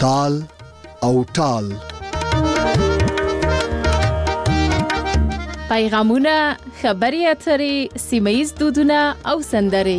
تال او ټال. پیغامونه، خبري اترې، سیمه‌ییز دودونه او سندرې.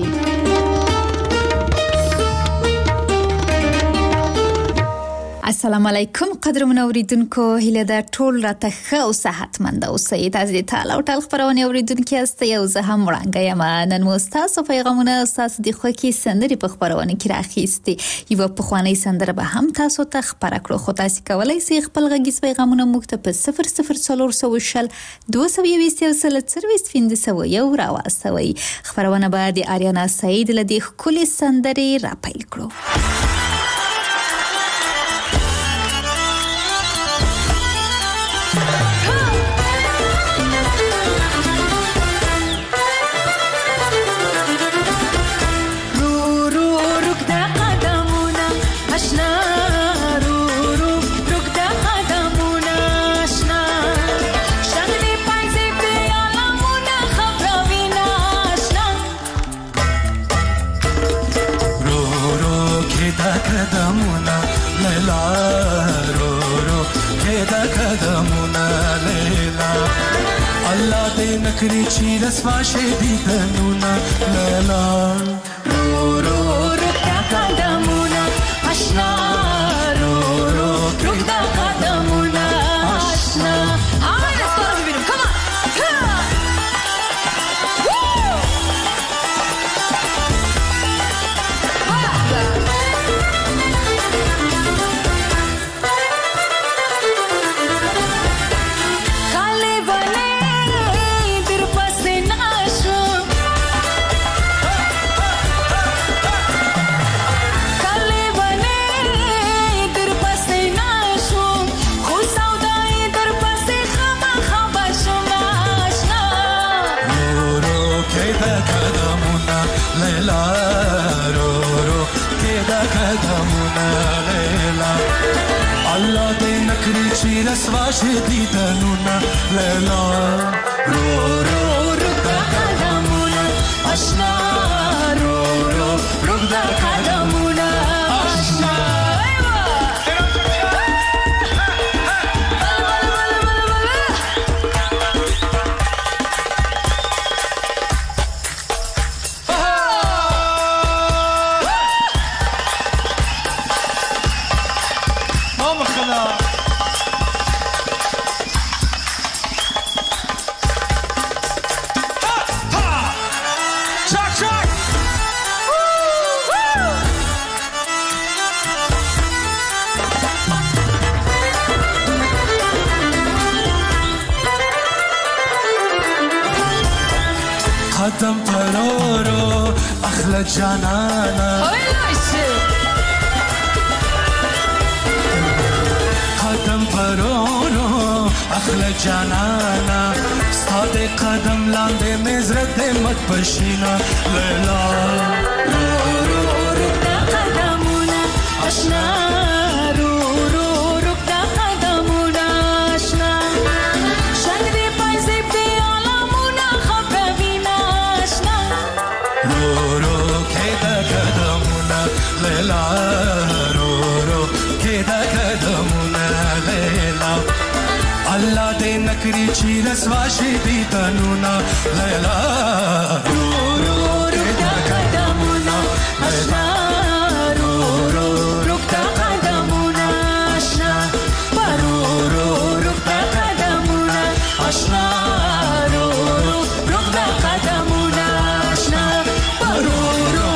السلام علیکم قدرمن اوریدونکو، هیله ده ټول راته ښه او صحتمند اوسئ. تاسو د تال او ټال خبرونه اوریدونکو یاست. یو زه هم وړاندې یم. نن مو تاسو پیغامونه تاسو د خوښي سندرې په خبرونه کې راخېستي. یو پخوانی سندره به هم تاسو ته خبره کړو، خو تاسو کولای شئ خپل غږیز پیغامونه موږ ته په 00420 220 راواستوئ. خبرونه به د آریانا سعید له دې ښکلې سندرې را پیل کړو. نکری چی رسوا شدی تنونا لیلا رو رو رکتا قدمونا اشنا رو رو رکتا قدمونا اشنا. آمین دستور رو ببینم. کمان رسوا شدی تنونا لیلا رو رو رکتا قدمونا اشنا رو رو رکتا قدمونا اشنا. قدم پرورو اخلا جانانا قدم پرورو اخلا جانانا ستاد قدم لانده مزرد مت پشینا لیلا رو رو رکتا قدمونا اشنا رو رو رکتا قدمونا اشنا. شنگی پایزی بیالامونا خبروینا اشنا رو رو کیدا قدمونا لیلا رو رو کیدا قدمونا لیلا. الله دې نکری چی رسوا شدی تنونا لیلا رو رو رکتا قدمونا اشنا رو رو رکتا قدمونا اشنا رو رو رکتا قدمونا اشنا رو رو رکتا قدمونا اشنا رو رو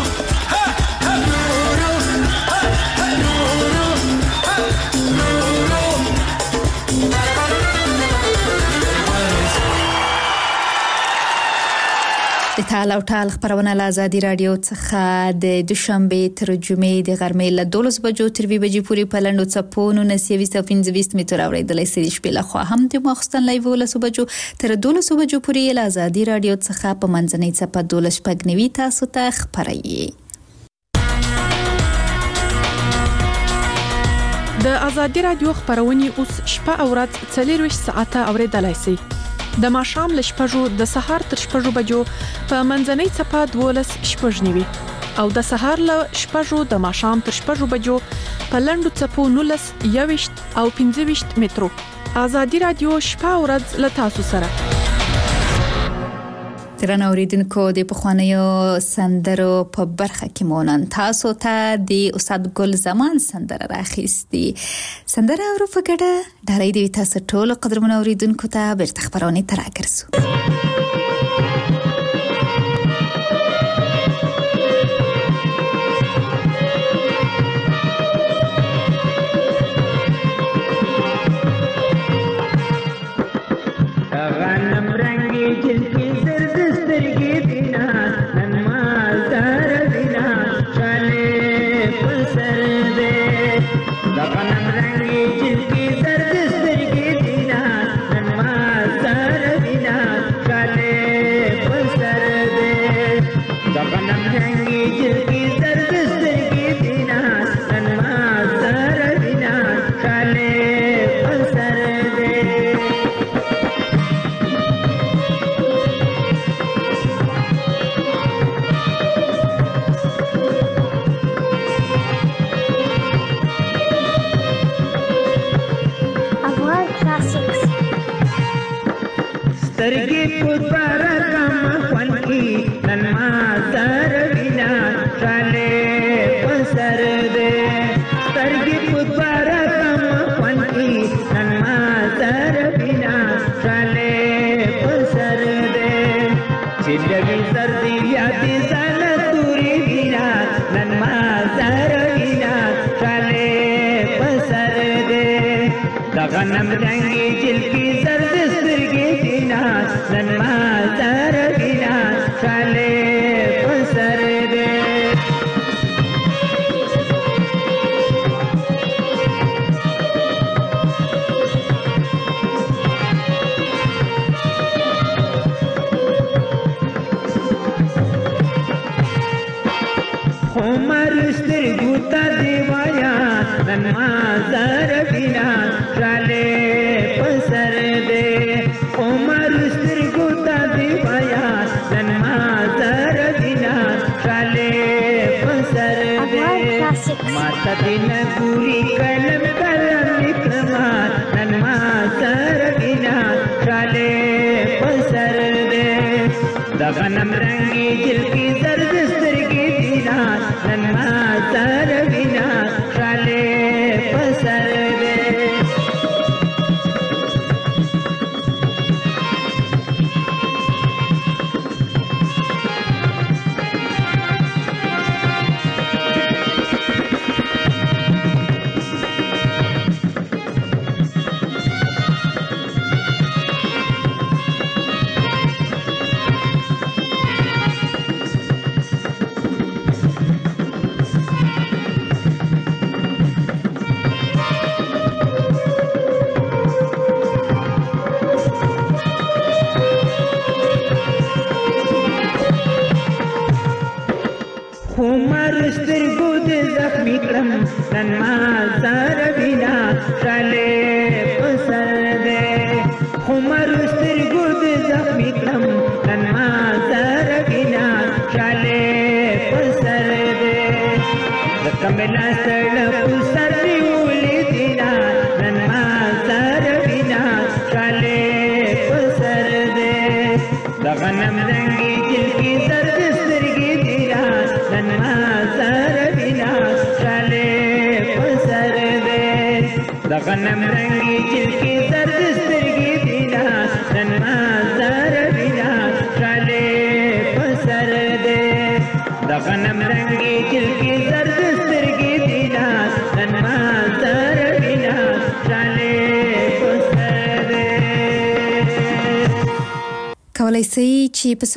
د تال او ټال خبرونه له آزادي رادیو څخه د دوشنبه تر جمعې د غرمې له 12 بجو تر 2 بجې پورې په لنډو څپو 1925 متر اورېدلای شئ. شپې له خوا هم د ماخستن لایو له 12 بجو تر 12 بجو پورې له آزادي رادیو څخه په منځنۍ څپه 12 تاسو ته خبري. د آزادي رادیو خبرونه اوس شپه او ورځ 24 ساعته اورېدلای شئ. د ماښام له 6 د سهار تر 6 بجو په منځنۍ څپه 12 شپږ نیوي او د سهار له 6 د ماښام تر 6 بجو په لندو چپو 19 21 او 25 مترو. آزادي رادیو شپه او ورځ له تاسو سره. ترانه اوریدونکو د پخوانیو سندرو په برخه کې مونږ تاسو ته د استاد ګل زمان سندره راخېستي. سندره اورو په ګډه ډالۍ دی تاسو ټول قدرمن اوریدونکو ته بیرته خبرونه تراکرسو. غنم رنگی جل کی زرد سترگی دینا ننما زر بینا شالے پسر دے عمر سترگو تا دیوایا ننما زر بینا شالے پسر دے عمر سترگو تا دیوایا ننما زر بینا شالے پسر دے ماتا دین گوری کلم کلم اکرما ننما زر بینا شالے پسر دے دا غنم رنگی جل کی زرد سترگی دینا ننما زر بینا شالے پسر دے ننما زر بینا شالے پسر دے عمر سترگو دے زخمی کرم ننما زر بینا شالے پسر دے کملا سڑ پسر دیولی دینا ننما زر بینا شالے پسر دے غنم رنگی جل کی زرد سترگی دینا ننما زر بینا شالے دا غنم رنگی جل کی زرد سترگی دینا ننما زر بینا شالے پسر دے دا غنم رنگی جل کی زرد سترگی دینا ننما زر بینا شالے پسر دے. کولای شئ چې په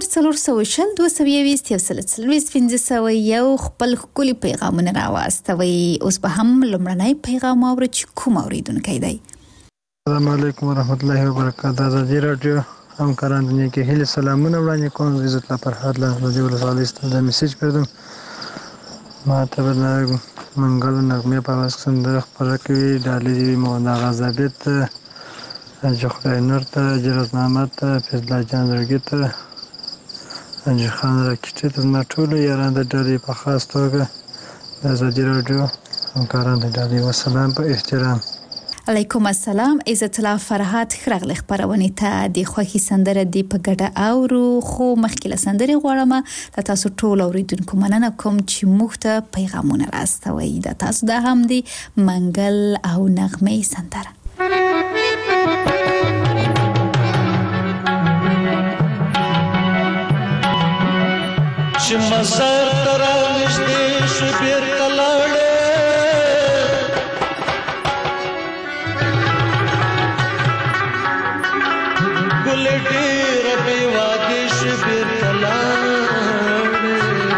00402021 خپل ښکلي پیغامونه راواستوئ. اوس به هم لومړنی پیغام اورو چې کوم اوریدونکی دی. السلام علیکم ورحمت الله وبرکاته. آزادي رادیو همکاران دنیا کې هیله سلامونه وړاندې کوم. عزت الله فرهاد له رادیو ولسوالۍ څخه میسج کړم. ما ته د منګل نغمه په واس سندره خبره کوي. ډالې مونا غزابت جخره نور ته جرز محمد ته فضل جان درګي ته انجي خان راکټي ته زما ټولو یاران د ډلې په خاص توګه د ازادي راډیو همکاران د ډلې وسلام په احترام. علیکم السلام. عزت الله فرهاد خرغل خبرونه ته د خوخي سندره دی په ګډه اورو خو مخکې له سندرې غواړم د تاسو ټول اوریدونکو مننه کوم چې موږ ته پیغامونه راستوي. د تاسو د هم دی منګل او نغمه سندره. چې مزار ترا نشته شبیر کلاړه ګل ډیر په وادي شبیر کلاړه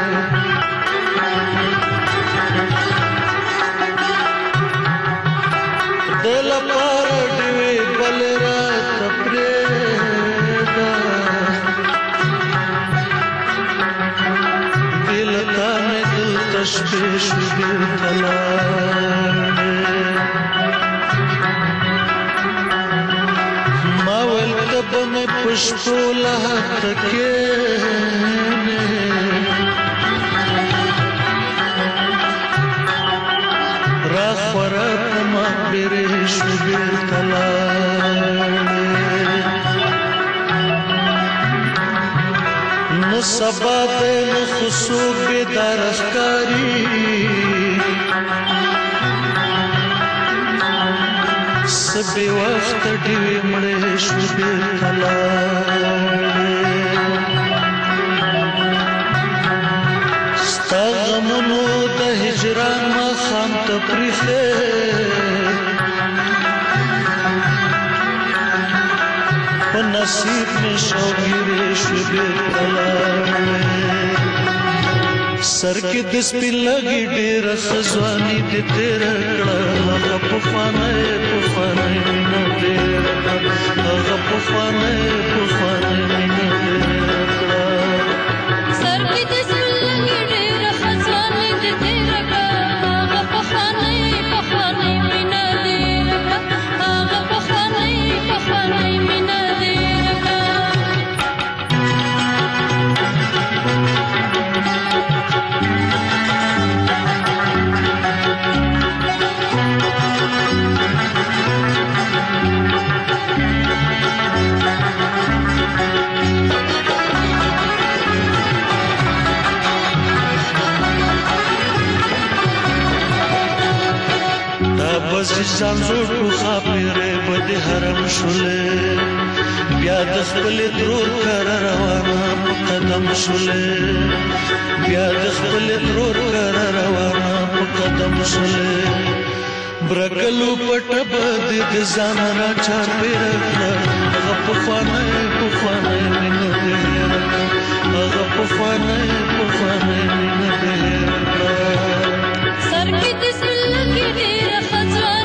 دل پر دی بل رات پرېدا تشبیش بیر کلاړه ما ول کب میں پشپو لہت کے راخ ورق ما بریش بیر کلاړه نو سبا دے نو خصوب بیدار افکاری سبی وقت دیوی مڑے شبی کلاڑے ستا غمونو دا ہجران ما خام تپریخے و نصیب میں شوگیرے شبی کلاڑے سر کې د سپین لګي ډېر خزواني دې تیر کړه هغه پخوانه مینه ډېر هغه پخوانه مینه ډېر کړه سر کې د سپین لګي ډېر خزواني دې تیر کړه هغه پخوانه مینه ډېر کړه هغه پخوانه مینه ډېر کړه ځان زوړ کو خاپره بده حرم شولې بیا د خپل ترور کر روانه قدم شولې بیا د خپل ترور کر روانه قدم شولې برکلو پټ بد د ځان را چا پیرکړه هغه پخوانه مینه دې هغه پخوانه مینه دې سر کې د سل کې ډېر خزوان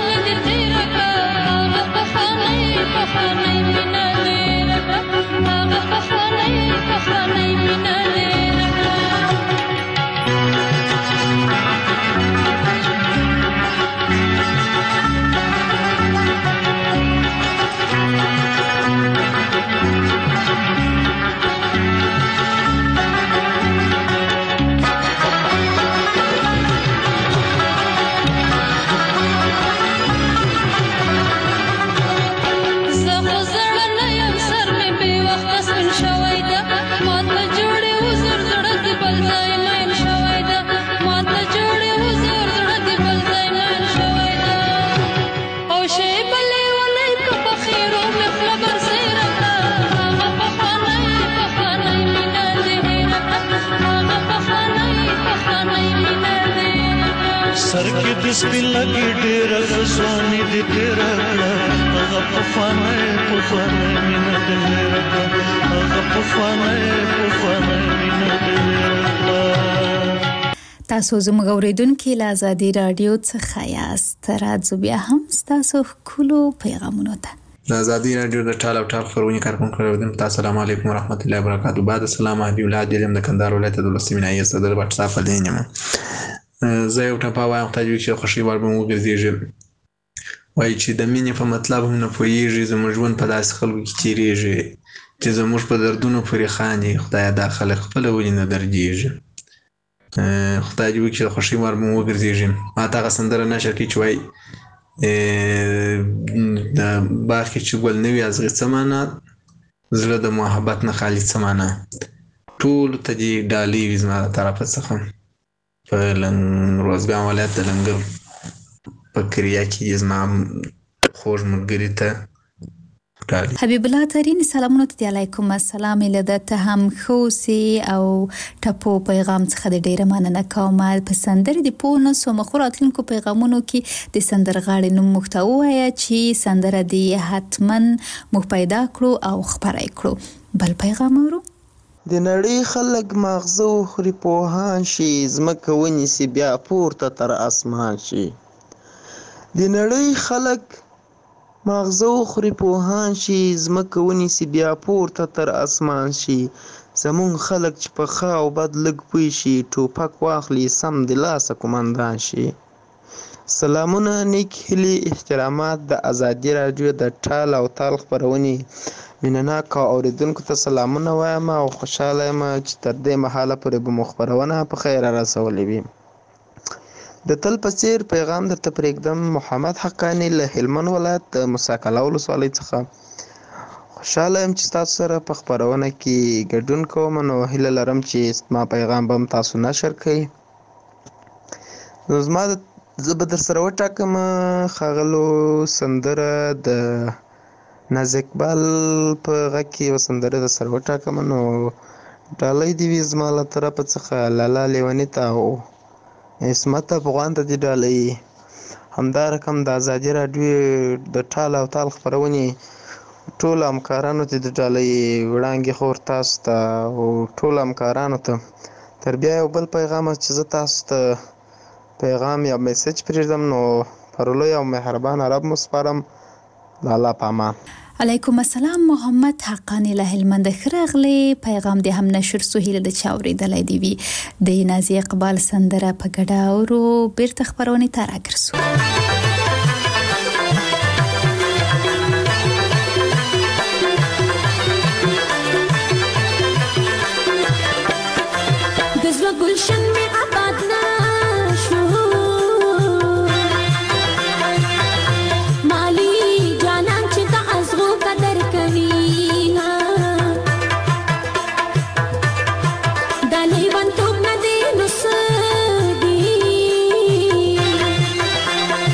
سر کې د سپین لګي ډېر خزواني دې تیر کړه هغه پخوانه مینه دې هغه پخوانه مینه دې تاسو زموږ اوریدونکو له ازادي رادیو څخه یاست. راځو بیا هم تاسو کولو پیغامونه ته د ازادي رادیو د ټال او ټال خبرونه کارکون کړو. السلام علیکم ورحمت الله وبرکاتہ. بعد السلام علی ولادت د کندهار ولایت د ولسمینای صدر وټس اپ لینم زه یو ټپه وایم ته چې خوشي بار به مو ګرځي وای چې د مینې په مطلب هم نه پوهیږي زموږ ژوند په داسې خلکو کې تیریږي چې زموږ په دردونو پورې خاندي. خدایه دا خلک خپله ولې نه دردېږي. خدای دې وکړي چې د خوښۍ مار مو وګرځېږي. ماته هغه سندره نشر کړي چې وایي د باغ کې چې ګل نه وي ازغي څه معنا، زړه د محبت نه خالي څه معنا. ټولو ته دې ډالۍ وي زما د طرفه څخه. په روزګان ولایت د لنګر په کریا کې زما خوږ ملګري ته ډالۍ. حبیب الله ترین سلامونه ته علیکم السلام. له ته هم خوسي او ټپو پیغام څخه د ډیره مننه کوم. په سندرې د پونه سو مخوراتونکو پیغامونو کې د سندرغاړي نوم مخته وایا چې سندره دی حتمن مخ پیدا کړو او خبرای کړو. بل پیغام ورو. د نړۍ خلک ماغزه خوري پوهان شي، زمکه ونیسي بیا پورته تر اسمان شي. د نړۍ خلک ماغزه خوري پوهان شي، زمکه ونیسي بیا پورته تر اسمان شي. زمون خلک چې په ښه او بد لږ پوه شي، ټوپک واخلي سم د لاسه قومندان شي. سلامونه، نیک هیلې، احترامات د ازادي راډیو د ټال او تال خپرونې مینناکو اوریدونکو ته سلامونه وایم او خوشحاله یم چې تر دې مهاله پورې به مو خپرونه په خیر رسولې وي. د تل په څیر پیغام درته پرېږدم. محمد حقانی له هلمند ولایت د موسی قلعه ولسوالۍ څخه. خوشحاله یم چې تاسو سره په خپرونه کې ګډون کوم، نو هیله لرم چې ما پیغام به تاسو نشر کړئ. نو زه به در سره وټاکم ښاغلو سندره د ناز اقبال په غږ کې یوه سندره در سره وټاکم. نو ډالۍ دې وي زما له طرفه څخه لالا لیوني ته او عصمت افغان ته دې ډالۍ. همدا رقم د ازادي راډیو د ټال او تال خپرونې ټولو همکارانو ته د ډالۍ. وړانګې خور تاسو ته او ټولو همکارانو ته. تر بیا یو بل پیغام چې زه تاسو ته پیغام یا میسج پرېږدم، نو پرلوی او مهربان رب مو سپارم. د الله په امان. علیکم السلام. محمد حقانی له هلمند خرغلی پیغام دې هم نشر سو هیله د چاوري دلای دی وی د نازي اقبال سندره په ګډا اورو بیرته خبرونه ته راګرځو. دزوا گلشن میں آباد نہ شو مالی جانان چې د ازغو قدر کوي د لیوان توپ نه دی نو سدي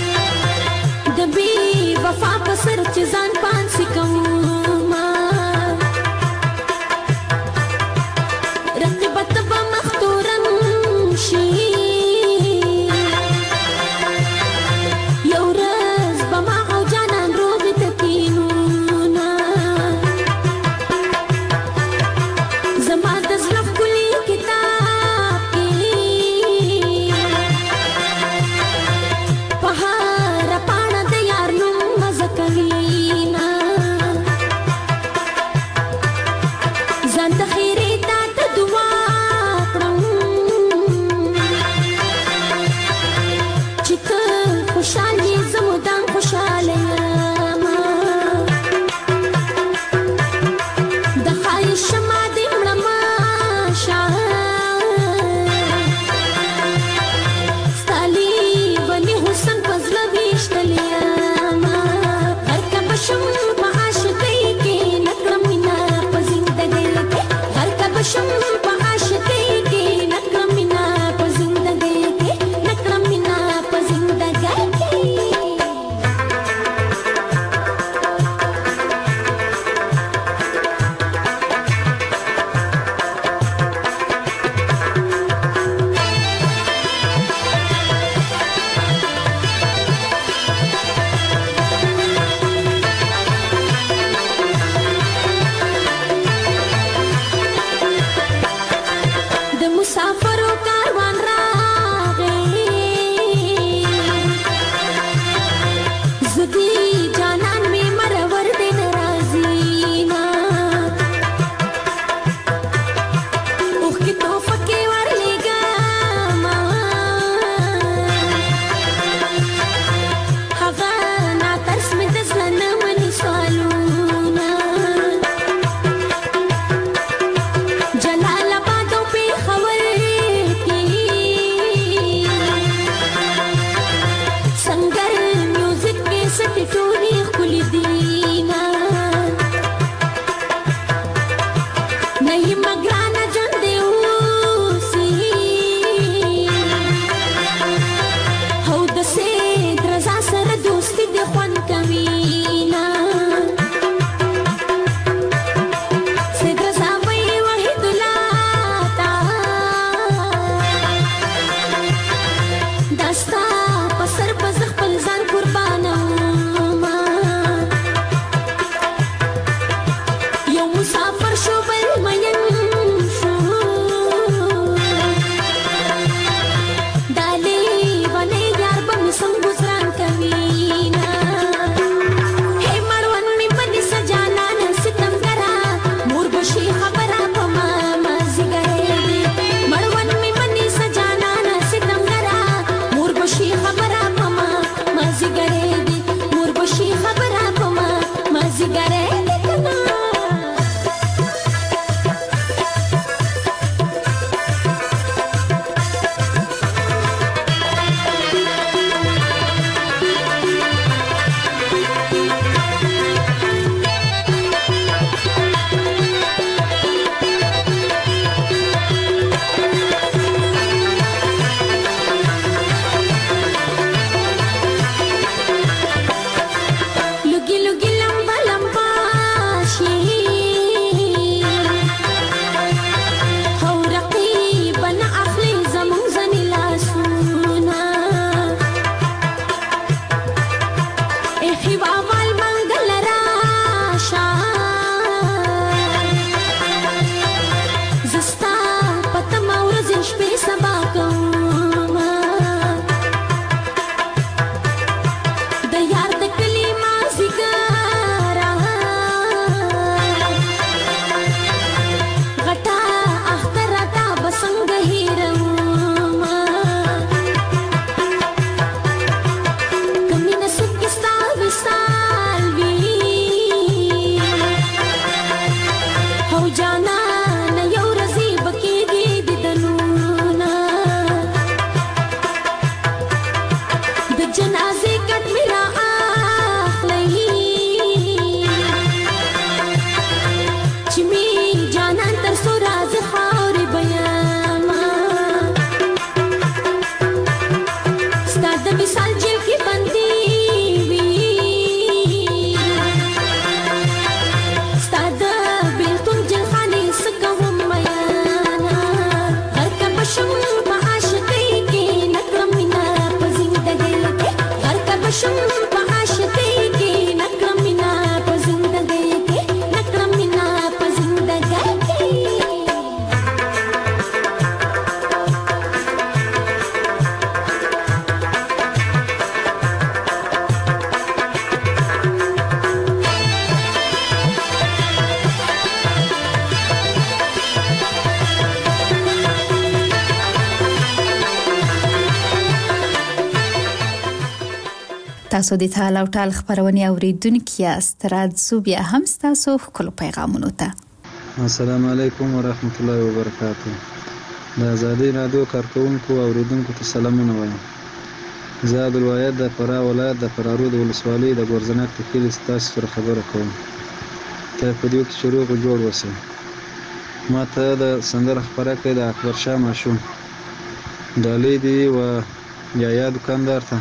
تاسو د تعال او ټال خبرونه اوریدونکو یاست. راځو بیا هم تاسو خپل پیغامونه ته. السلام علیکم ورحمت الله وبرکاته. د آزادۍ رادیو کارکونکو او اوریدونکو ته سلامونه وایم. زه عبدالواحد د فراه ولایت د فرارود ولسوالۍ د ګورزناک د کلي ستاسو سره خبره کوم. ته په دې کې چې روغ جوړ اوسئ. ما ته د سندره خبره کړې د اکبر شاه ماشوم ډالۍ دي و یا دکاندار ته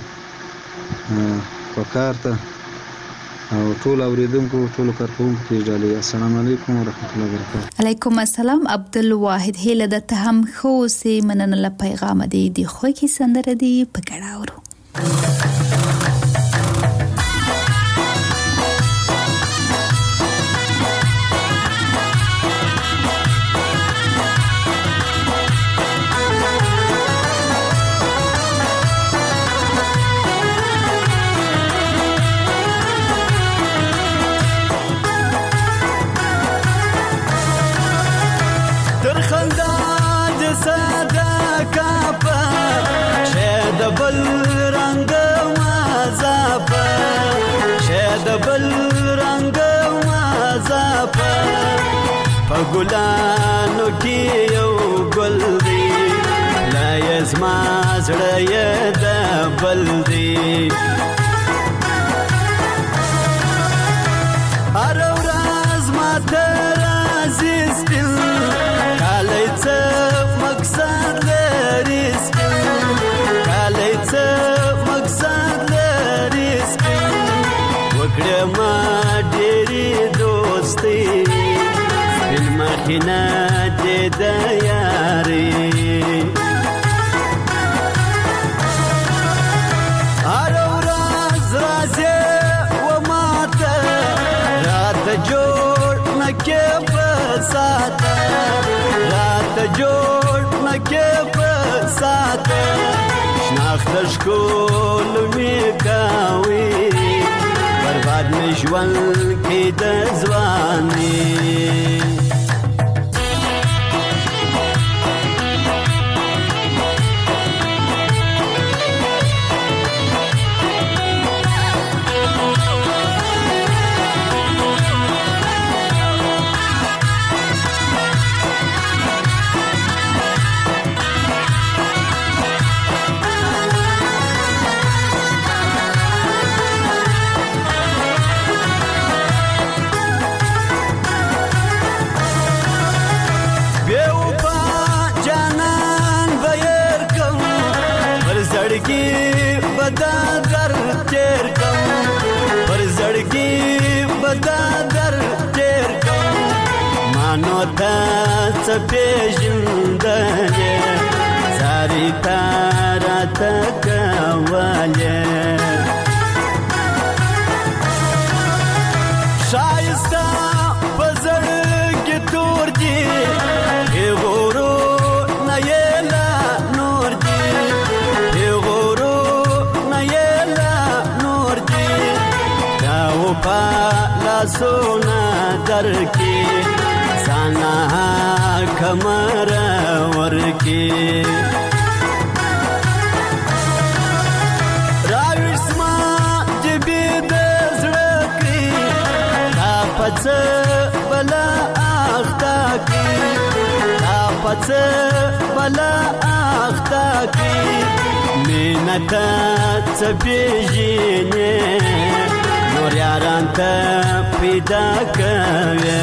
وقار ته او ټول اوریدونکو ټول کارکونکو ته ډالۍ. السلام علیکم ورحمت الله وبرکاته. علیکم السلام. عبدالواحد هله د ته هم خو سي مننه له پیغام دی خو کې سندره دی په ګړاورو. ګلانو کې یو ګل دی لا یزما زړه یې د بل دی هر ورځ ماته راځي سپین کالی څه مقصد لري سپین کالی څه مقصد لري سپین وکړه ما ډېرې دوستي مخینه دې د یاري هر ورځ راځي و ماته راته جوړ نکې په ساته راته جوړ نکې په ساته شناخت ښکل مې کوي برباد مې ژوند کې د ځواني پیژندنه ساری تارا تکواله شایسته بزرگ تور دی غورو نیلا نور دی غورو نیلا نور دی داو پا لاسونا درکی سانا کمر ورکی راویش ما جبی دزرکی تا پچ بلا آختا کی تا پچ بلا آختا کی مینتا چپیجینی نور یاران تا پیدا کوی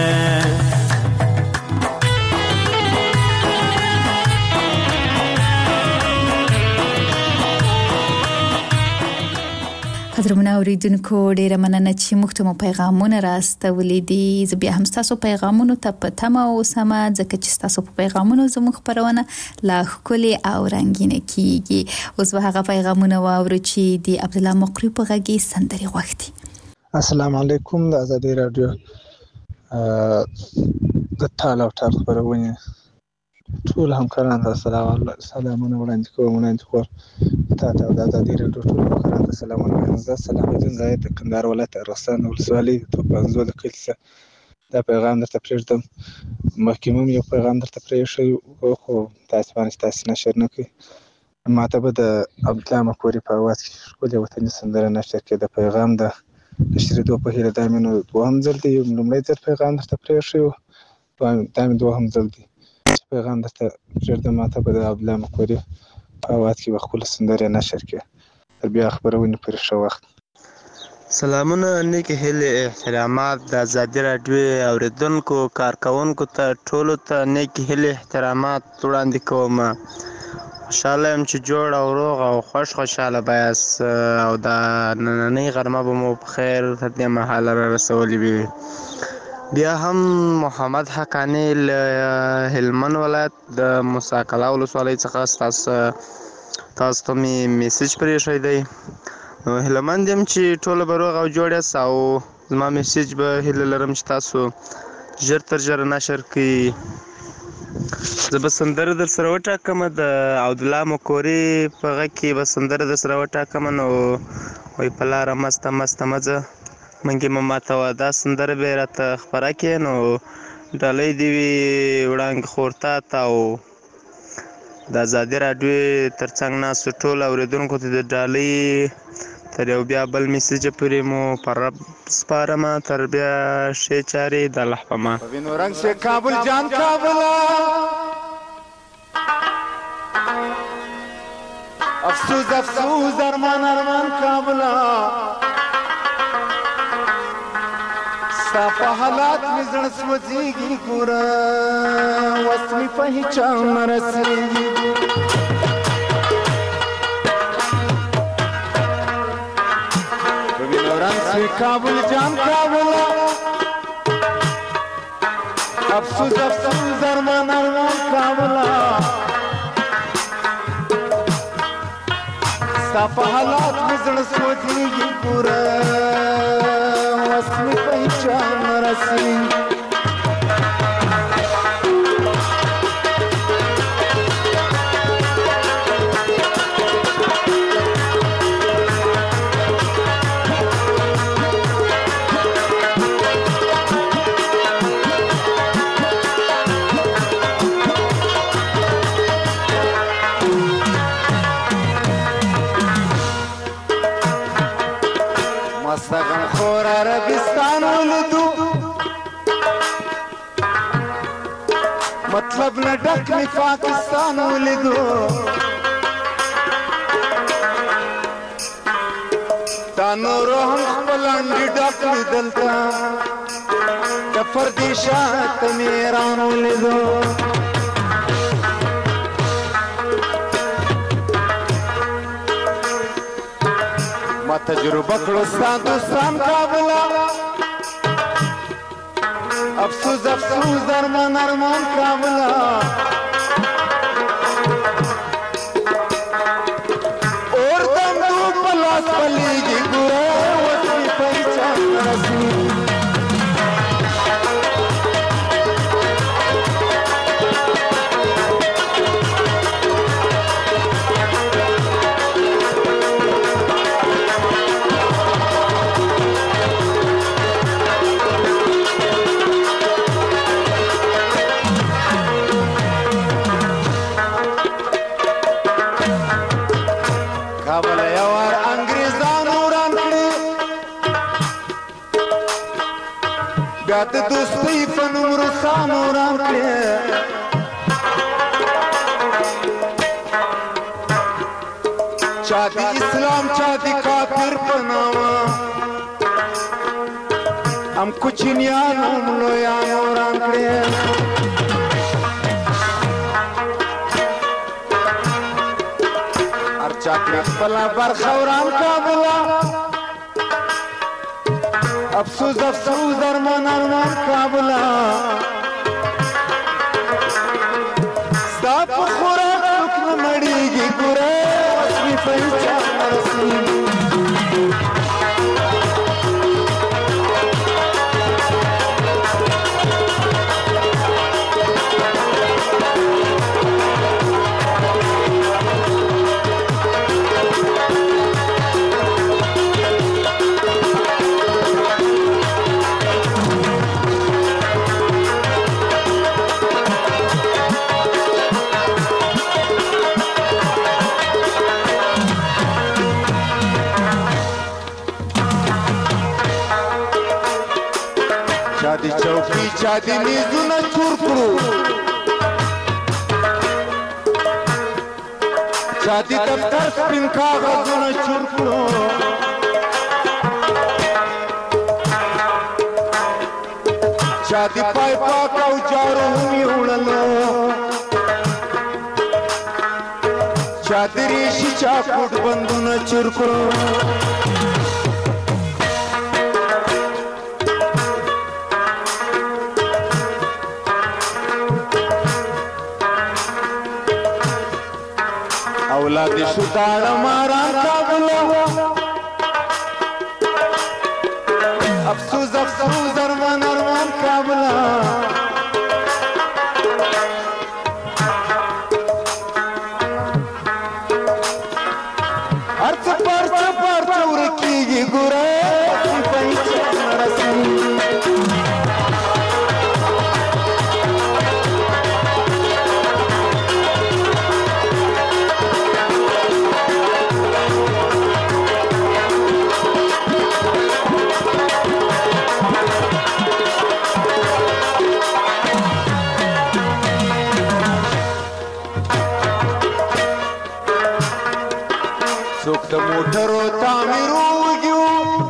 قدرمنه اوریدونکو ډیره مننه چې موږ ته پیغامونه راستولې دي. زه بیا هم تاسو پیغامونو ته په تمه اوسم ځکه چې تاسو په پیغامونو زموږ خبرونه لا ښکلې او رنگینه کیږي. اوس به هغه پیغامونه واورو چې د عبد الله مقری په غږی سندري غوښتي. السلام علیکم. د آزادۍ رادیو د تعال او ټال خبرونه ټول همکاران ته سلامونه وړاندې کوم. ته د آزادۍ رادیو ټول همکاران ته سلامونه وایم. زه سلام الدین زاهد د کندهار ولایت ارغستان ولسوالۍ توپنځو د کلي څخه دا پیغام درته پرېږدم. مخکې مو یو پیغام درته پرېښی خو تاسو باندې تاسو نشر نه کړئ. ماته به د عبدالله مکوري په اواز کې ښکلې وطني سندره نشر کړې. د پیغام د نشرېدو په هیله دا مې نو دوهم ځل دی. لومړی ځل پیغام درته پرېښی و، دا مې دوهم ځل دی چې پیغام درته پرېږدم. ماته به د عبدالله مکوري په اواز کې به خپله سندرې نشر کړې. تر بیا خپرونې پورې ښه وخت. سلامونه، نیکې هیلې، احترامات د ازادي راډیو اورېدونکو کارکوونکو ته ټولو ته نیکې هیلې احترامات وړاندې کوم. خوشحاله یم چې جوړ او روغ او خوشحاله به یاست او د نننۍ غرمه به مو په خیر تر دې مهاله را رسولې وي. بیا هم محمد حقانی له هلمند ولایت د موسی قلعه ولسوالۍ څخه تاسو ته مې میسج پرېښی دی. نو هیلهمند یم چې ټوله به روغ او جوړ یاست او زما میسج به هیله لرم چې تاسو ژر تر ژره نشر کړئ. زه به سندره در سره وټاکم د عبدالله مکوري په غږ کې به سندره در سره وټاکم. نو وایي په لاره مسته مسته مه ځه منګې مه ماتوه، دا سندره به یې راته خپره کړې. نو ډالۍ دې وي وړانګې خور تا ته او د ازادي راډیو تر څنګ ناستو ټولو اورېدونکو ته د ډالۍ تر یو بیا بل میسجه پورې مو پر رب سپارم. تر بیا ښې چارې د الله په امان. وینو رنگ سے کابل جان کابلا، افسوس افسوس ارمان ارمان کابلا، ستا په حالات مې زړه سوځېږي ګوره، وس مې په هیچا نه رسېږي. وینو رنگ سے کابل جان کابلا، افسوس افسوس ارمان ارمان کابلا، ستا په حالات مې زړه سوځېږي ګوره، وس مې په هیچا نه رسېږي. مستغم خور عربستان ولدو، مطلب نه ډک می پاکستان ولیدو، دا نورو هم خپل انډي ډک می دلته، د فردي شاته می ایران ولیدو. ما تجربه کړو ستا دوستان کابلا، افسوس افسوس ارمان ارمان کابلا، اور دم دو پلاس پلیږي ګوره، اوس مې په هیچا نه رسېږي. کابل یوار انګریزانو وران کړي، بیا د دوستۍ په نوم روسانو وران کړي. چا د اسلام چا د کافر په نامه، هم کوچنیانو هم لویانو وران کړي. چاکړه خپله برخه وران کابلا، افسوس افسوس ارمان ارمان کابلا، ستا په خوراک څوک نه مړېږي ګوره، اوس مې په هیچا نه رسېږي. دې چوکۍ چا دې میزونه چور کړو چا دې دفتر سپین کاغذونه چور کړو چا دې پای پاک او جارو هم یوړلو چا دې ریشي چا کوټ بندونه چور کړو اولاد شو داړه ماران کابلو افسوس افسوس ارمان ارمان کابلا ارڅ پرڅ ورکیږي ګوره پنځه رسم څوک د موټرو تعمیر وګیو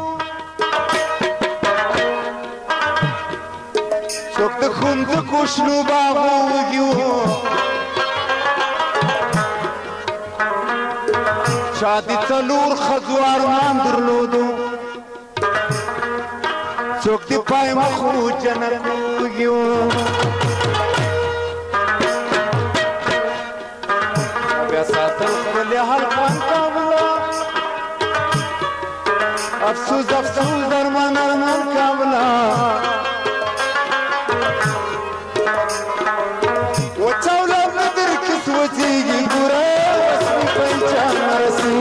څوک د ښوونځکو شنو باغو وګیو چا د څلور ښځو ارمان درلودو څوک د پای مخو جنت وګیو بیا ساتل خپل حلقان کابلا افسوس افسوس ارمان ارمان کابلا وچاولا بدر کس وچیگی گوره وسمی پنچان مرسی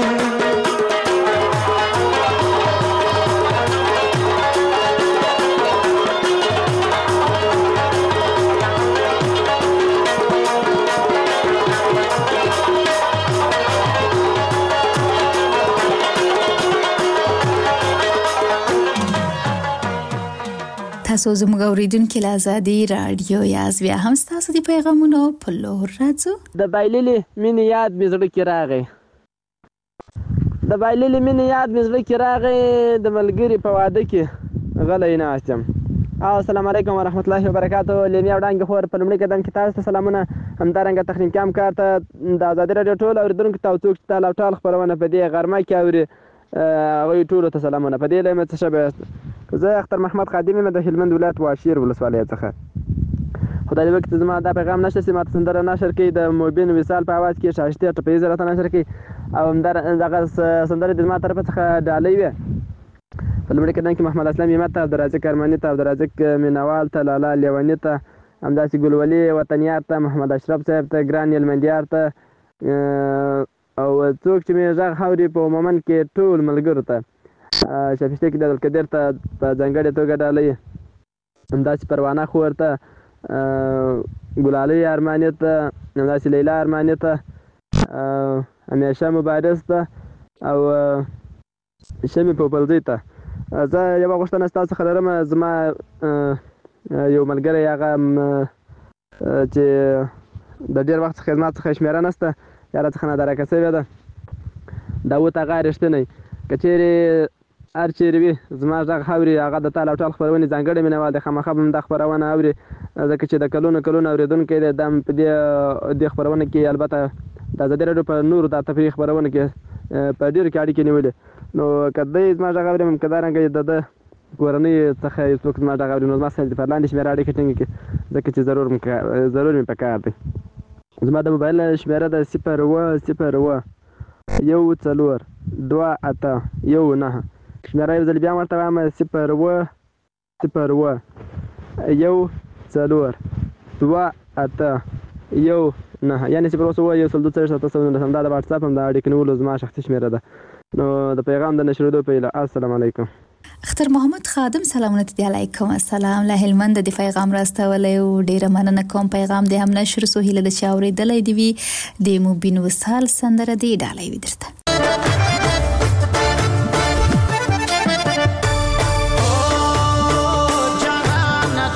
تاسو زموږ اوریدونکو له آزادي رادیو یاز بیا هم تاسو د پیغامونو په لور راځو د بایللې مینې یاد مې زړه کې راغی د بایللې مینې یاد مې زړه کې راغی د ملګري په واده کې غلی ناست یم السلام علیکم ورحمت الله وبرکاتو لینی او ډانګ خور په لومړي قدم کې تاسو ته سلامونه همدارنګه تخنیکي همکار ته د آزادي رادیو ټول اوریدونکو ته او څوک چې تال او ټال خپرونه په دې غرمه کې اوري هغوی ټولو ته سلامونه په دې لایمه څه شبه زه اختر محمد خادم یم د هلمند ولایت واشیر ولسوالۍ څخه خدای دې وکړي زما دا پیغام نشر شي ماته سندره نشر کړي د مبین وصال په اواز کې شایسته ټپیزه راته نشر کړي او دغه سندره د ما طرفه څخه ډالۍ وي په لومړي قدم کې محمد اسلام یمت ته عبدالرازق ارماني ته عبدالرازق مینوال ته لالا لیوني ته همداسې ګلولي وطنیار ته محمد اشرف صاحب ته ګران هلمندیار ته او څوک چې مې غږ اوري په عموما کې ټول ملګرو ته شفیق کې د عبدالقدیر ته په ځانګړې توګه ډالۍ همداسې پروانه خور ته ګلالۍ ارماني ته همداسې لیلا ارماني ته همیشه مبارز ته او شمې پوپلزۍ ته زه یوه غوښتنه ستاسو څخه لرم زما یو ملګری هغه چې د ډېر وخت څخه زما څخه شمېره نشته یا راڅخه نادرکه شوې ده داود هغه رښتینی که چیرې هر چیرې وي زما غږ اوري هغه د تال او ټال خپرونې ځانګړی مینوال دی خامخا به هم دا خپرونه اوري ځکه چې د کلونو اورېدونکی دی دا په دې خپرونه کې البته د ازادي راډیو په نورو د تفریح خپرونه کې په ډېرو کې اړیکې نیولې نو که دی زما غږ اوري همدارنګه د ده کورنۍ څخه یو څوک زما غږ اوري نو زما سره د پر لاندې شمېره اړیکې ټینګې کړي ځکه چې ضرور مې پکار دی زما د موبایل شمېره ده 0 1 4 2 8 1 9 شمېره یو ځل بیا ورته وایم 0 1 1 4 2 8 1 9 یعنې 0 1 2 3 دا د واتساپ هم د اړیکې نیولو زما شخصي شمېره ده نو د پیغام د نشرېدو په هیله السلام علیکم اختر محمد خادم سلامونه دي علیکم السلام له هلمند د پیغام راستولې او ډیره مننه کوم پیغام دې هم نشر سو هیله د چاورې دلې دی وی د مبین وصال سندره دی ډالۍ ودرته جهان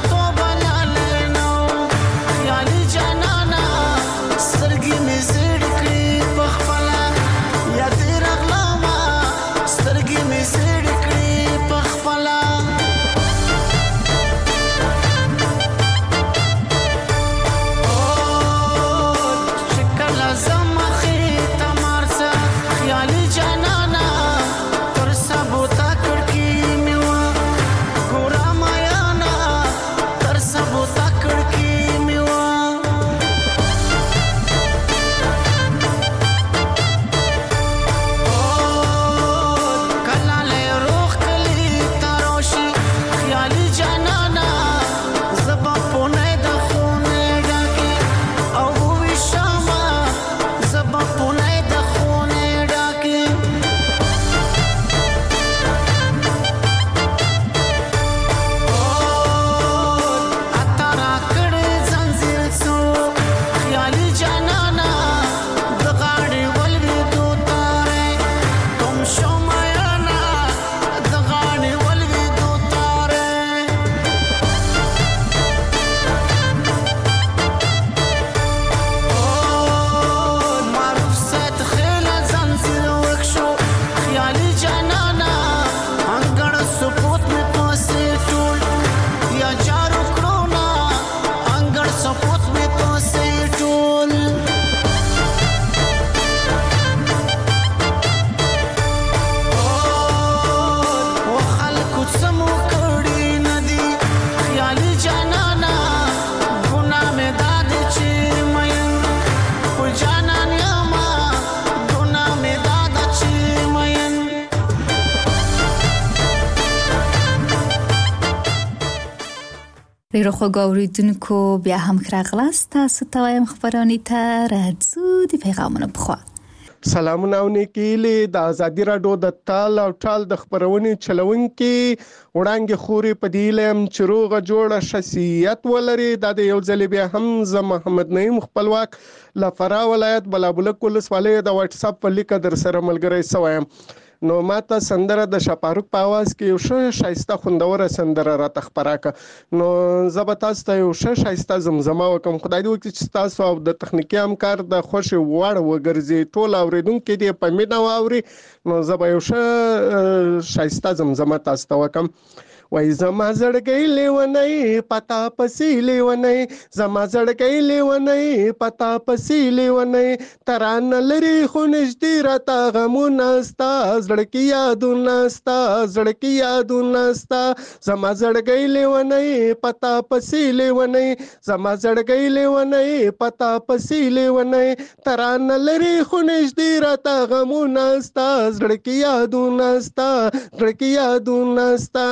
ډیرو خوږو اوریدونکو بیا هم راغلاست. تاسو ته وایم خبرونه ته راځو د پیغامونو په خوا. سلامونه او نیکیلي د ازادي راډیو د تال او ټال د خبرونې چلونکي وړاندې خوري په دی لم چې روغه جوړه شخصیت ولري. دا د یو ځل بیا هم ز محمد نعیم خپلواک لفرا ولایت بلابلک ولسوالۍ د واتس اپ په لیک در سره ملګری سوایم. نو ماته سندره د شپاروک په आवाज کې یو شایسته خوندوره سندره را تخبراکه. نو زه تاسو ته یو شایسته زمزمه وکم. خدای دې وکړي چې تاسو او د تخنیکی همکار د خوشي وړ وګرځي ټول اوریدونکو دې په مینا واوري. نو زه به یو شایسته زمزمه تاسو ته وکم. وای زما زړګی لیونی پتا پسی لیونی زما زړګی لیونی پتا پسی لیونی تران لري خو نږدې راته غمونه ستا زړګی یادونه ستا زړګی یادونه ستا زما زړګی لیونی پتا پسی لیونی زما زړګی لیونی پتا پسی لیونی تران لري خو نږدې راته غمونه ستا زړګی یادونه ستا زړګی یادونه ستا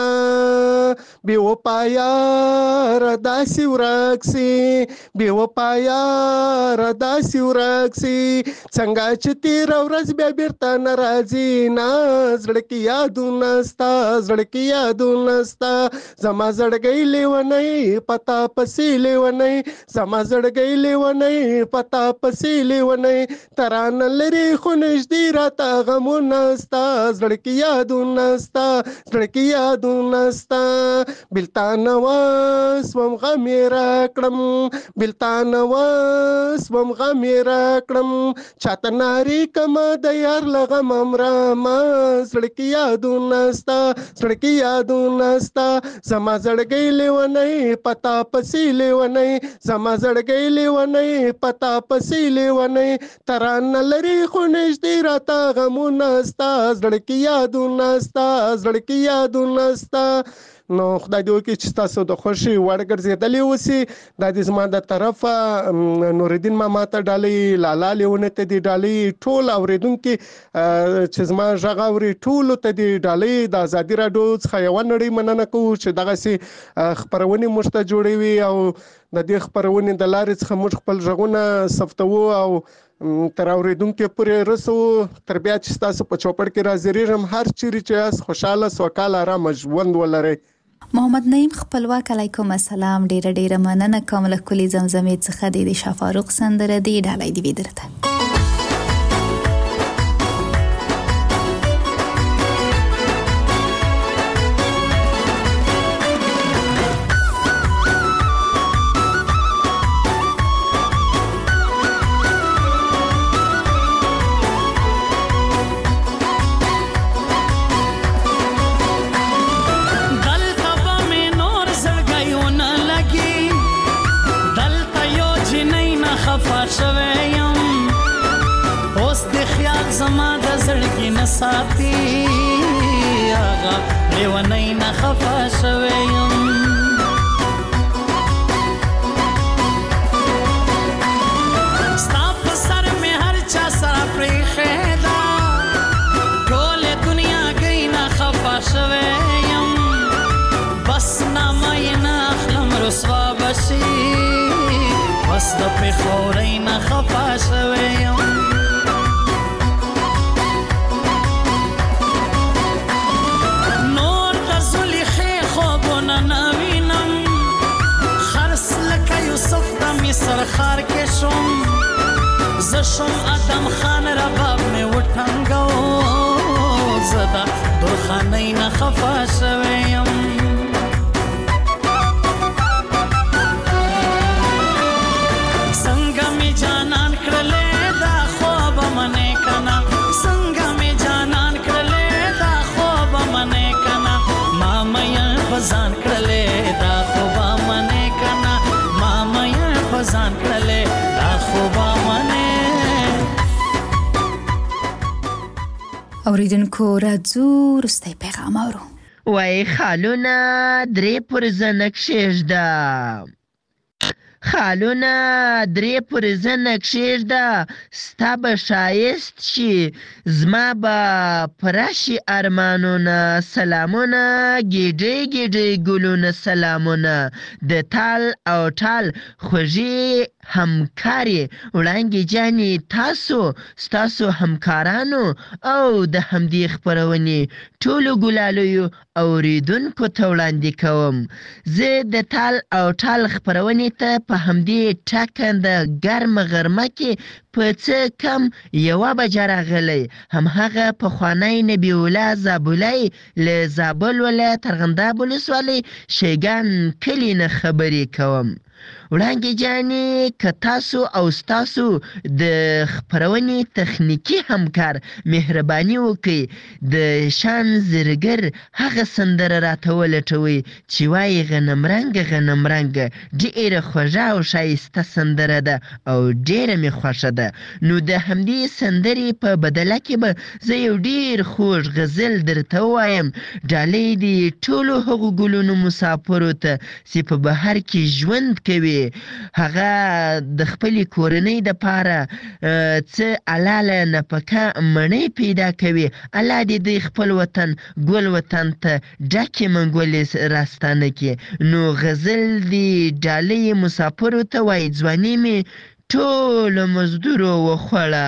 بی وپایا رداسی ورکسی بی وپایا رداسی ورکسی څنګه چې تیر ورځ بیا بیرته ناراضی نا زړکی یادونه ستا زړکی یادونه ستا زما زړګی لیونی پتا پسی لیونی زما زړګی لیونی پتا پسی لیونی تران لري خو نږدې راته غمونه ستا زړکی یادونه ستا زړکی یادونه ستا بلتان واسوم غمی راکړم بلتان واسوم غمی راکړم چاته ناری کما د یار لغم امرما زړکی یادونه ستا زړکی یادونه ستا زما زړګی لیونی پتا پسی لیونی زما زړګی لیونی پتا پسی لیونی تران لري خو نږدې راته غمونه ستا زړکی یادونه ستا زړکی یادونه ستا. نو خدای دې وکړي چې تاسو د خوشي وړ ګرځېدلې اوسئ. دا د زما د طرفه نوردین ماما ته ډالۍ لالا لیونه ته دې ډالۍ ټول اوریدونکو چې زما غږ اوري ټول ته دې ډالۍ د ازادي راډیو څخه یو نړۍ مننه کوو چې دغه سي خبرونه مشته جوړوي او د دې خبرونه د لارې څخه موږ خپل غږونه ثبتو او تر اوریدونکو پورې رسو. تر بیا چې تاسو په چوپړ کې راځریږم هر چیرې چې خوشاله سوکاله آرام ژوند ولرئ. محمد نعیم خپلواک علیکم السلام. ډیره مننه کوم له کلی زمزمې څخه د شفاروق سندره دی ډالۍ دی درته. ساتي آغا لیونی نه خفا شویم ستا په سر می هر چا سره پریښې ده ټولې دنیا گئی نه خفا شویم بس نامه یې نه اخلم رسوا بشي بس د پېښورۍ نه خفا شویم سرخار کې شوم زشم ادم خان رباب می وټنګو زدا درخانه نه خفا شویم څنګه می جانان کړلې دا خوب منې کنا څنګه می جانان کړلې دا خوب منې کنا ما مې بزان کړلې دا خوب منې کنا ځان کړلې دا خوبه منې. اوریدونکو راځو وروستی پیغام اورو. وای خالونه درې پر زنه کښېږده خالونه درې پورې زه نقشېږده ستا به ښایست شي زما به پوره شي ارمانونه سلامونه ګیډۍ ګیډۍ ګلونه سلامونه د تال او ټال خوږې همکارې وړانګې جانې تاسو ستاسو همکارانو او د همدې خپرونې ټولو ګلالیو اوریدونکو ته وړاندې کوم زه د تال او ټال خپرونې ته په همدې ټاکنده ګرمه غرمه کې په څه کم 1 بجه راغلی همهغه پخوانی نبی الله زابلی له زابل ولایت ارغنداب ولسوالۍ شیګان کلي نه خبرې کوم وړانګې جانې که تاسو او ستاسو د خپرونې تخنیکي همکار مهرباني وکړئ د شان زرګر هغه سندره راته ولټوئ چې وایي غنمرنګه غنمرنګه ډېره خوږه او ښایسته سندره ده او ډېره مې خوښه ده نو د همدې سندرې په بدله کې به زه یو ډېر خوږ غزل درته ووایم ډالۍ دې ټولو هغو ګلونو مسافرو ته چې په بهر کې ژوند کوي هغه د خپلې کورنۍ دپاره څه حلاله نفقه مڼۍ پیدا کوي الله دې د خپل وطن ګل وطن ته ډکې منګولې راستانه کړي نو غزل دې ډالۍ مسافرو ته وایي ځواني مې ټوله مزدورو وخوړه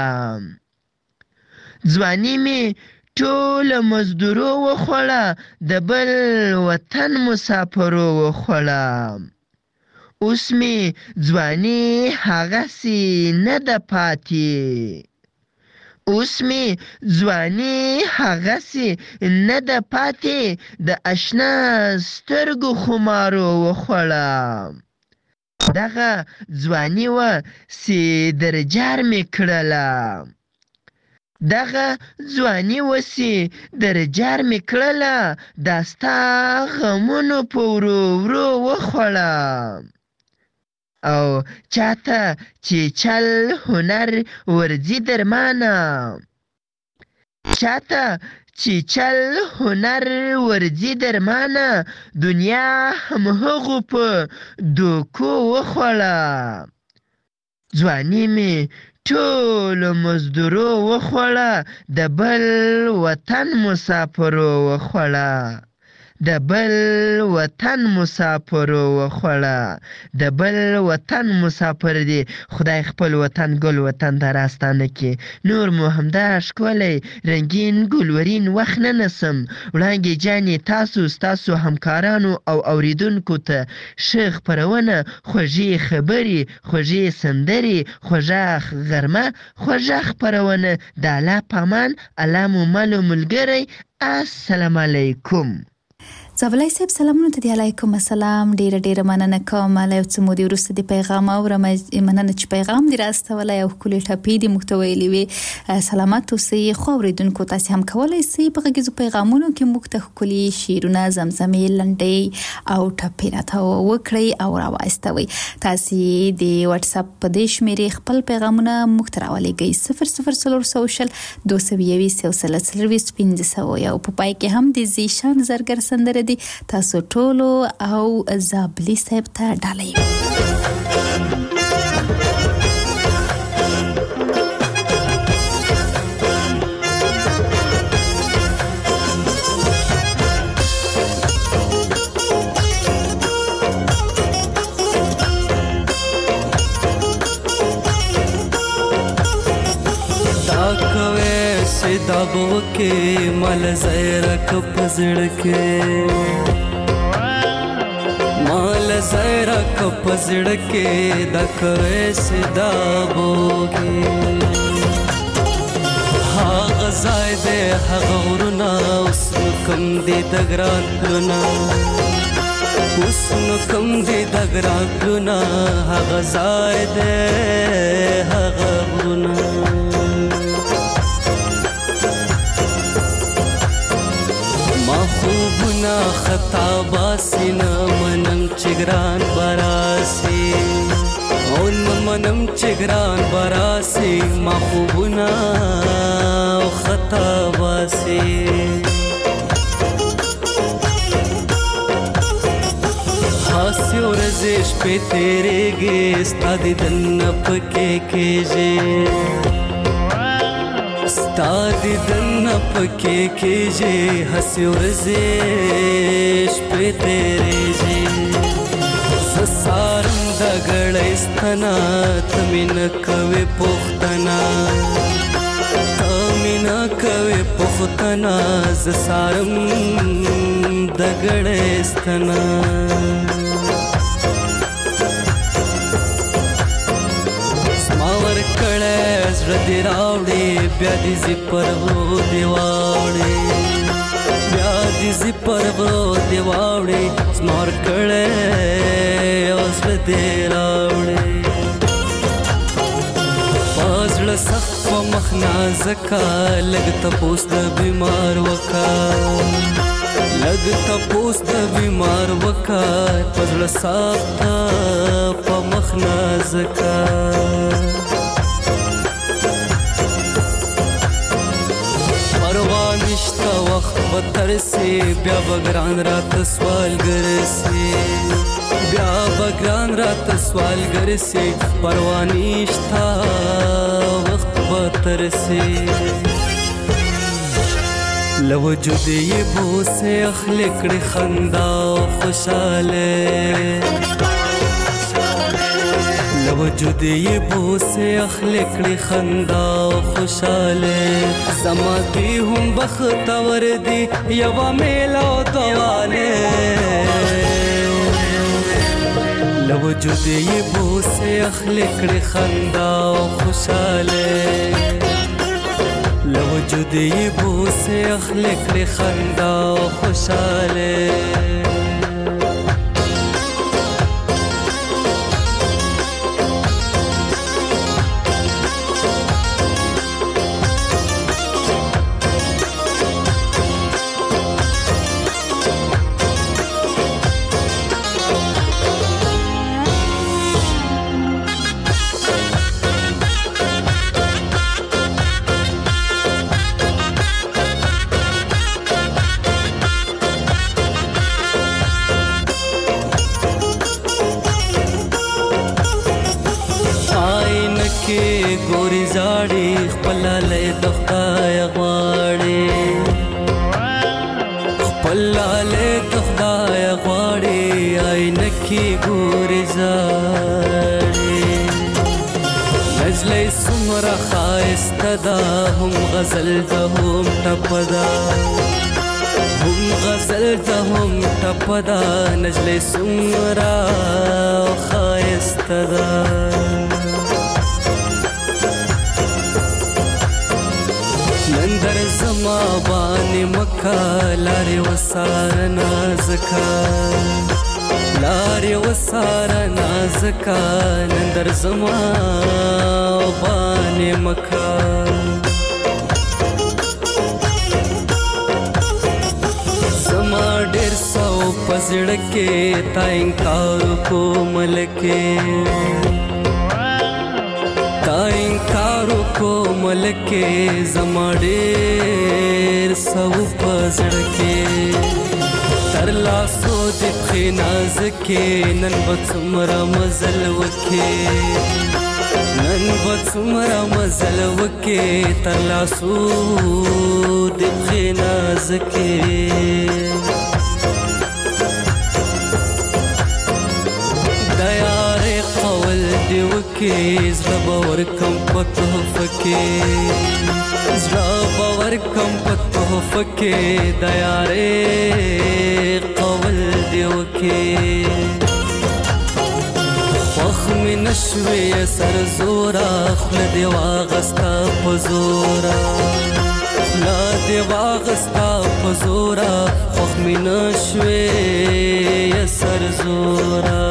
ځواني مې ټوله مزدورو وخوړه د بل وطن مسافرو وخوړه اوس مې ځواني هغسې نه ده پاتې اوس مې ځواني هغسې نه ده پاتې د اشنا سترګو خمارو وخوړه دغه ځواني وه سیدرجار مې کړله دغه ځواني وسې درجار مې کړله دا ستا غمونو په ورو ورو وخوړه او چاته چې چل هنر ورځي درمانه چاته چې چل هنر ورځي درمانه دنیا هم هغو په دوکو وخوړه ځواني مې ټولو مزدورو وخوړه د بل وطن مسافرو وخوړه د بل وطن مسافرو وخوړه د بل وطن مسافر دی خدای خپل وطن ګل وطن ته راستانه کړي نور مو همدا ښکلی رنګین ګلورین وخت نه نسم وړانګې جانې تاسو ستاسو همکارانو او اوریدونکو ته ښه خپرونه خوږې خبرې خوږې سندرې خوږه غرمه خوږه خپرونه د الله په امان الله مو مل و ملګری السلام علیکم زابلای صاحب سلامونه ته دی علیکم السلام ډیره مننه کوم له یو څه مودې وروسته د پیغام اورم مننه چې پیغام دی راستولی او ښکلې ټپې دې موږ ته ویلې وې سلامت اوسئ خو اورېدونکو تاسې هم کولی شئ په غږیزو پیغامونو کې موږ ته ښکلي شعرونه زمزمې لنډۍ او ټپې راته وکړئ او راواستوئ تاسې د واتساپ په دې شمېرې خپل پیغامونه موږ ته راولېږئ 00400 او په پای کې هم د زیشان زرګر سندره دي تاسو ټولو او زابلی صاحب ته ډالۍ دابو کې مال زیرک پزړ کې مال زیرک پزړ کې دکوي سدابو کې ها غزاید هغه ورنا اوس کم دي دګران لنا اوس کم دي دګران لنا ها غزاید هغه ورنا خوبنا خطا باسینا منم چگران براسی اون منم چگران براسی ما خوبنا خطا باسی حاسی و رزی شپې تیرېږي ستا دیدن پکې کېږي ستا دیدن پکې کېږي هسې ورځې شپې تیرېږي زه سارم د ګړۍ ستنه ته مې نه کوې پوښتنه ته مې نه کوې پوښتنه زه سارم د ګړۍ ستنه زما ورکړی زړه دې راوړې بیا دې زی پر غرو دې واوړې بیا دې زی پر غرو دې واوړې زما ورکړی او زړه دې راوړې په زړه سخت په مخ نازکه لږ تپوس د بیمار وکه لږ تپوس د بیمار وکه په زړه سخت په مخ نازکه پروا نشته وخت به ترسي بیا به ګران راته سوالګر سي بیا به ګران راته سوالګر سي پروا نشته وخت به ترسي له وجود یې بوسې اخلي کړې خندا او خوشاله له وجود یې بوسې اخلي کړې خندا او خوشاله زما دوی هم بختور دي یوه میله او دواله له وجود یې بوسې اخلي کړې خندا او خوشاله له وجود یې بوسې اخلي کړې خندا او خوشاله ګوري زاړي خپل له د خدای غواړي خپل له د خدای غواړي عین کې ګوري زاړي نجلې څومره ښایسته ده هم غزل ده هم ټپه ده هم غزل ده هم ټپه ده نجلې څومره ښایسته ده نندر زما باندې مکه لارې وساره نازکه لارې وساره نازکه نندر زما باندې مکه زما ډېر سو په زړه کې تا انکار کومل کې تا انکار کومل کې زما ډېر سو په زړه کې تر لاسو دې پښې نازکې نن به څومره مزل وکې نن به څومره مزل وکې تر لاسو دې پښې نازکې دی وکې زړه به ورکم په تحفه کې زړه به ورکم په تحفه کې د یارې قول دی وکې خوښ مې نه شوې سر زوره خوله دې واغسته په زوره خوله دې واغسته په زوره خوښ مې نه شوې سر زوره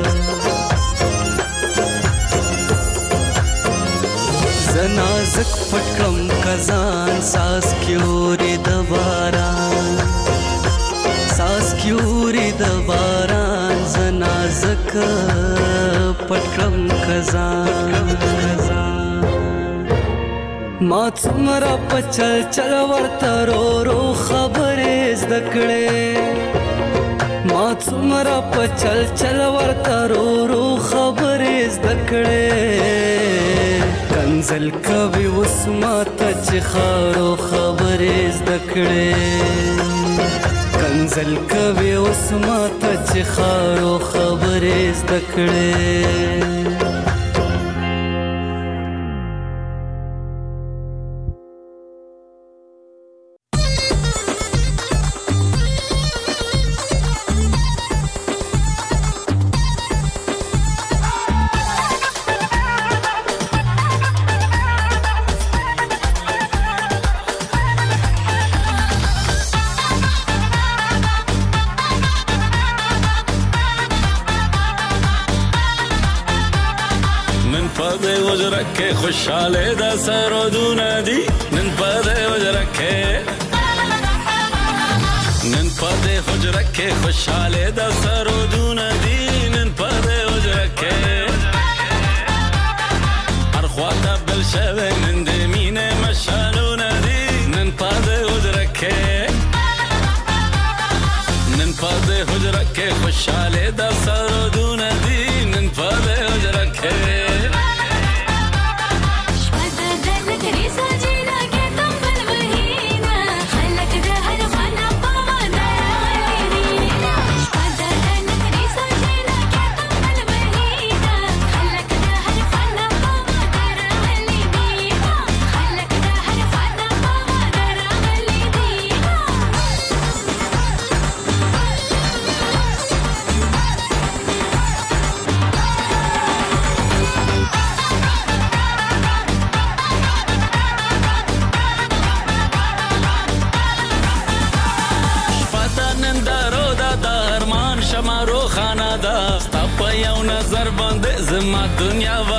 نازک پټکم کزان ساس کیوري د باران ساس کیوري د باران ز نازک پټکم کزان ما څومره په چل چل ورته رو رو خبرې زده کړې ما ما څومره په چل چل ورته رو رو خبرې زده کړې کنځل کوي اوس ماته چې خارو خبرې زده کړې کنځل کوي اوس ماته چې خارو خبرې زده کړې خوشحاله دا سرودونه دي نن په دې وجره کې نن په دې وجره کې خوشحاله دا سرودونه دي نن په دې وجره کې هر خواته بل شوه نن دې مینه مشالونه دي نن په دې وجره کې نن په دې وجره کې خوشحاله دا سرودونه دي نن په دې وجره کې زما دنیا و